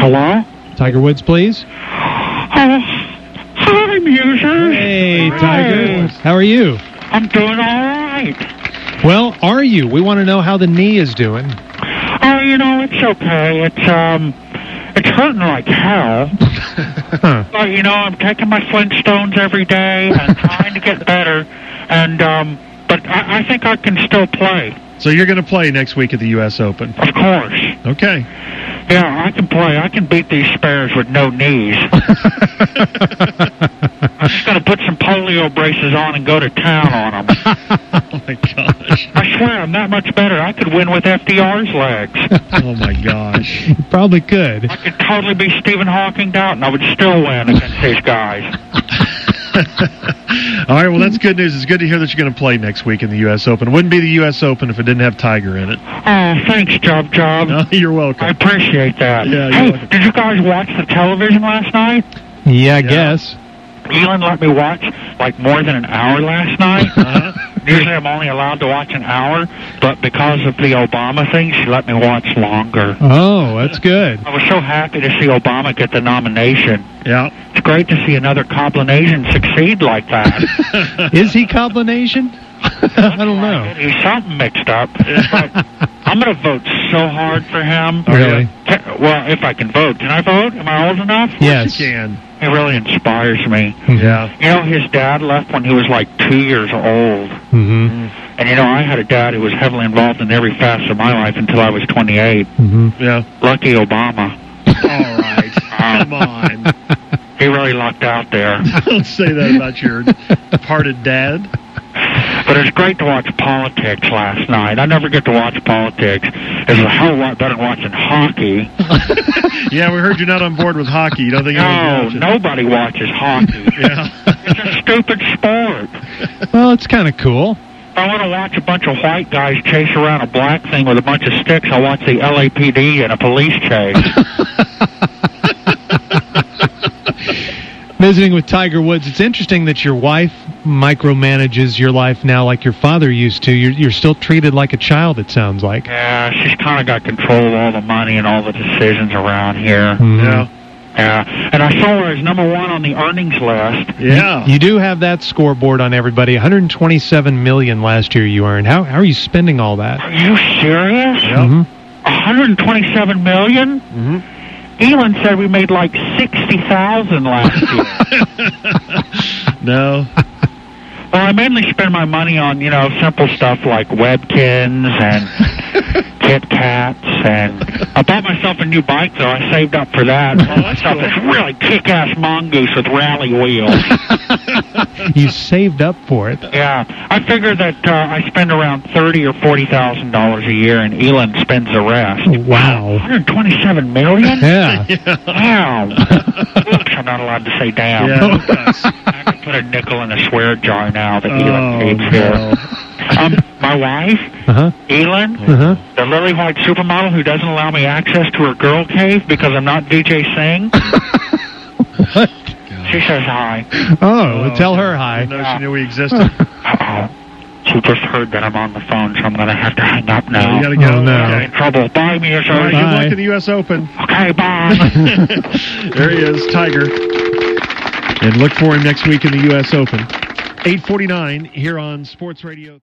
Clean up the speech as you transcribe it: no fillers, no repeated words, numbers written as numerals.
Hello? Tiger Woods, please. Hi, Muser. Hey, Tiger. How are you? I'm doing all right. Well, are you? We want to know how the knee is doing. Oh, it's okay. It's hurting like hell. But, I'm taking my Flintstones every day and trying to get better. And, but I think I can still play. So you're going to play next week at the U.S. Open? Of course. Okay. Yeah, I can play. I can beat these spares with no knees. I'm just going to put some polio braces on and go to town on them. Oh, my gosh. I swear, I'm that much better. I could win with FDR's legs. Oh, my gosh. You probably could. I could totally be Stephen Hawking out, and I would still win against these guys. All right, well, that's good news. It's good to hear that you're going to play next week in the U.S. Open. It wouldn't be the U.S. Open if it didn't have Tiger in it. Oh, thanks, Job. Oh, you're welcome. I appreciate that. Yeah, hey, welcome. Did you guys watch the television last night? Yeah, I guess. Elon let me watch, more than an hour last night. Usually I'm only allowed to watch an hour, but because of the Obama thing, she let me watch longer. Oh, that's good. I was so happy to see Obama get the nomination. Yeah. It's great to see another Coblinasian succeed like that. Is he Coblinasian? I don't know. He's something mixed up. I'm going to vote so hard for him. Really? Well, if I can vote. Can I vote? Am I old enough? Yes. You can. He really inspires me. Yeah. His dad left when he was 2 years old. Mm-hmm. And, I had a dad who was heavily involved in every facet of my life until I was 28. Mm-hmm. Yeah. Lucky Obama. All right. Come on. He really lucked out there. Don't say that about your departed dad. But it's great to watch politics last night. I never get to watch politics. It's a hell of a lot better than watching hockey. Yeah, we heard you're not on board with hockey. You don't think No, nobody watches hockey. Yeah. It's a stupid sport. Well, it's kind of cool. If I want to watch a bunch of white guys chase around a black thing with a bunch of sticks, I'll watch the LAPD in a police chase. Visiting with Tiger Woods, it's interesting that your wife micromanages your life now like your father used to. You're still treated like a child, it sounds like. Yeah, she's kind of got control of all the money and all the decisions around here. Mm-hmm. Yeah. Yeah, and I saw her as number one on the earnings list. Yeah. You do have that scoreboard on everybody. $127 million last year you earned. How are you spending all that? Are you serious? Yep. Mm-hmm. $127 million? Mm-hmm. Elon said we made $60,000 last year. No. Well, I mainly spend my money on, simple stuff like Webkins and Kit Kats, and I bought myself a new bike, though. I saved up for that. That's stuff cool. that's really kick-ass mongoose with rally wheels. You saved up for it. Yeah, I figure that I spend around $30,000 or $40,000 a year, and Elon spends the rest. Wow. $127 million? Yeah. Wow. Oops, I'm not allowed to say damn. Yeah. I can put a nickel in a swear jar now that Elon Oh, keeps here. My wife, Uh-huh. Elon, Uh-huh. the lily white supermodel who doesn't allow me access to her girl cave because I'm not DJ Singh. What? She says hi. Oh, well, tell her hi. I didn't know she knew we existed. Uh-oh. She just heard that I'm on the phone, so I'm going to have to hang up now. You got to go. Oh, no. I'm in trouble. Bye, me, All right, good luck in the U.S. Open. Okay, bye. There he is, Tiger. And look for him next week in the U.S. Open. 8:49 here on Sports Radio.